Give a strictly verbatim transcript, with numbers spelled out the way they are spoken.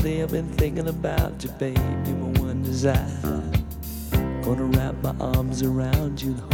day I've been thinking about you, babe. You're my one desire. Gonna wrap my arms around you and